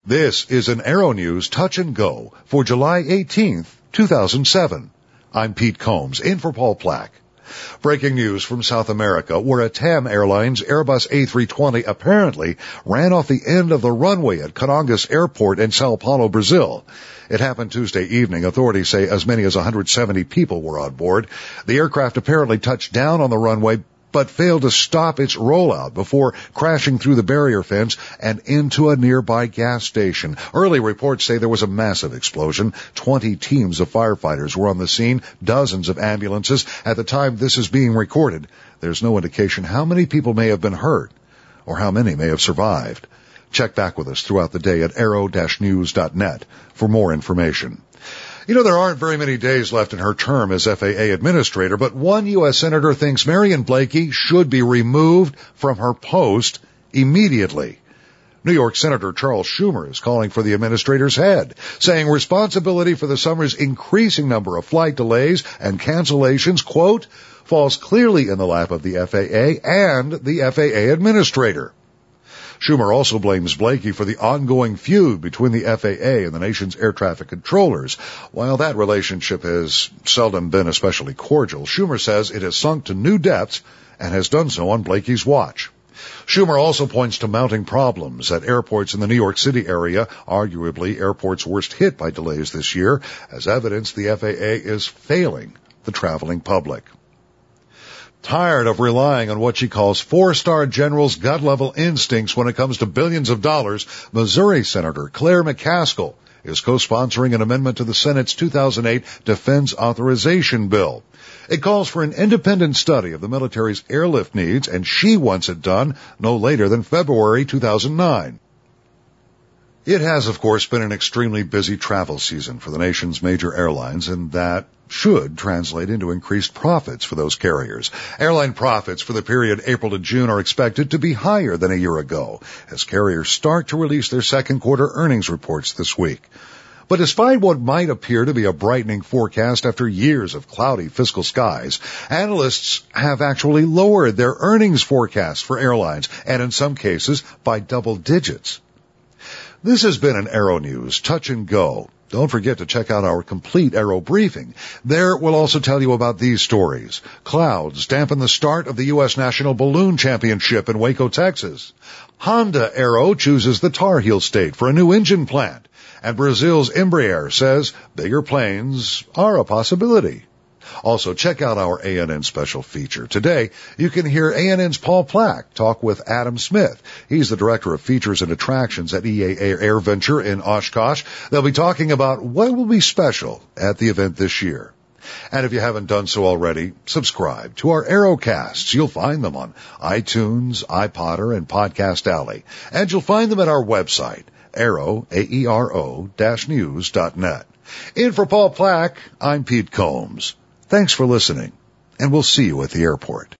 This is an Aero News Touch and Go for July 18th, 2007. I'm Pete Combs, in for Paul Plack. Breaking news from South America, where a TAM Airlines Airbus A320 apparently ran off the end of the runway at Congonhas Airport in Sao Paulo, Brazil. It happened Tuesday evening. Authorities say as many as 170 people were on board. The aircraft apparently touched down on the runway, but failed to stop its rollout before crashing through the barrier fence and into a nearby gas station. Early reports say there was a massive explosion. 20 teams of firefighters were on the scene, dozens of ambulances. At the time this is being recorded, there's no indication how many people may have been hurt or how many may have survived. Check back with us throughout the day at aero-news.net for more information. You know, there aren't very many days left in her term as FAA administrator, but one U.S. Senator thinks Marion Blakey should be removed from her post immediately. New York Senator Charles Schumer is calling for the administrator's head, saying responsibility for the summer's increasing number of flight delays and cancellations, quote, falls clearly in the lap of the FAA and the FAA administrator. Schumer also blames Blakey for the ongoing feud between the FAA and the nation's air traffic controllers. While that relationship has seldom been especially cordial, Schumer says it has sunk to new depths and has done so on Blakey's watch. Schumer also points to mounting problems at airports in the New York City area, arguably airports worst hit by delays this year. As evidence, the FAA is failing the traveling public. Tired of relying on what she calls four-star generals' gut-level instincts when it comes to billions of dollars, Missouri Senator Claire McCaskill is co-sponsoring an amendment to the Senate's 2008 Defense Authorization Bill. It calls for an independent study of the military's airlift needs, and she wants it done no later than February 2009. It has, of course, been an extremely busy travel season for the nation's major airlines, and that should translate into increased profits for those carriers. Airline profits for the period April to June are expected to be higher than a year ago, as carriers start to release their second quarter earnings reports this week. But despite what might appear to be a brightening forecast after years of cloudy fiscal skies, analysts have actually lowered their earnings forecasts for airlines, and in some cases by double digits. This has been an Aero News Touch and Go. Don't forget to check out our complete Aero briefing. There we'll also tell you about these stories. Clouds dampen the start of the U.S. National Balloon Championship in Waco, Texas. Honda Aero chooses the Tar Heel State for a new engine plant. And Brazil's Embraer says bigger planes are a possibility. Also, check out our ANN special feature. Today, you can hear ANN's Paul Plack talk with Adam Smith. He's the Director of Features and Attractions at EAA AirVenture in Oshkosh. They'll be talking about what will be special at the event this year. And if you haven't done so already, subscribe to our Aerocasts. You'll find them on iTunes, iPodder, and Podcast Alley. And you'll find them at our website, aero-news.net. In for Paul Plack, I'm Pete Combs. Thanks for listening, and we'll see you at the airport.